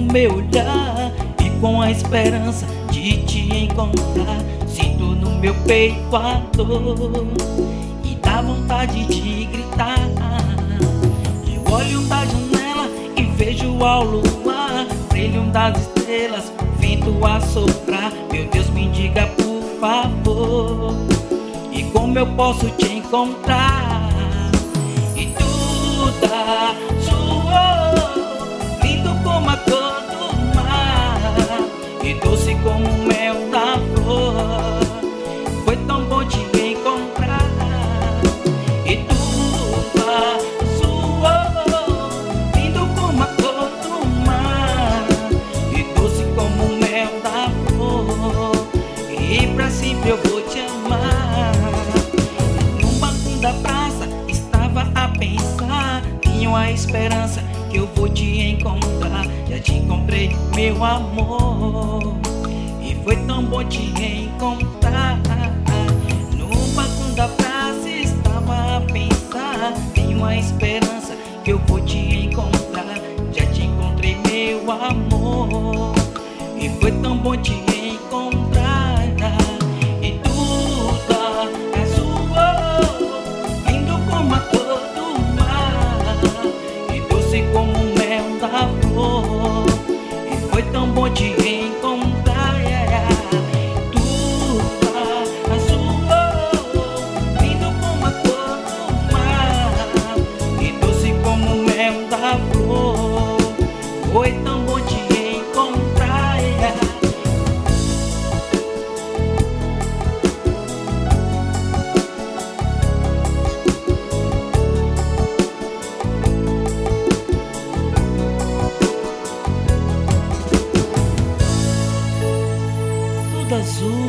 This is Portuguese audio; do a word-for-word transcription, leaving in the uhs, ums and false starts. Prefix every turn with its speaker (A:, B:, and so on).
A: meu olhar e com a esperança de te encontrar, sinto no meu peito a dor e dá vontade de gritar. Eu olho da janela e vejo ao luar, brilho das estrelas, vento a soprar. Meu Deus, me diga por favor, e como eu posso te encontrar? E tu tá suou, lindo como a cor do mar e doce como o mel da flor. Foi tão bom te encontrar. E tu tá suou, lindo como a cor do mar e doce como o mel da flor. E pra sempre eu vou te amar. No banco da praça estava a pensar, tenho a esperança que eu vou te encontrar. Já te encontrei, meu amor, e foi tão bom te encontrar. No banco da praça estava a pensar, tenho a esperança que eu vou te encontrar. Já te encontrei, meu amor, e foi tão bom te encontrar. E tu tá azul, lindo como a cor do mar e doce como o mel da flor. E foi tão bom te encontrar. Tu tá azul, lindo como a cor do mar e doce como o mel da flor. Foi tão bom te encontrar. Tudo azul.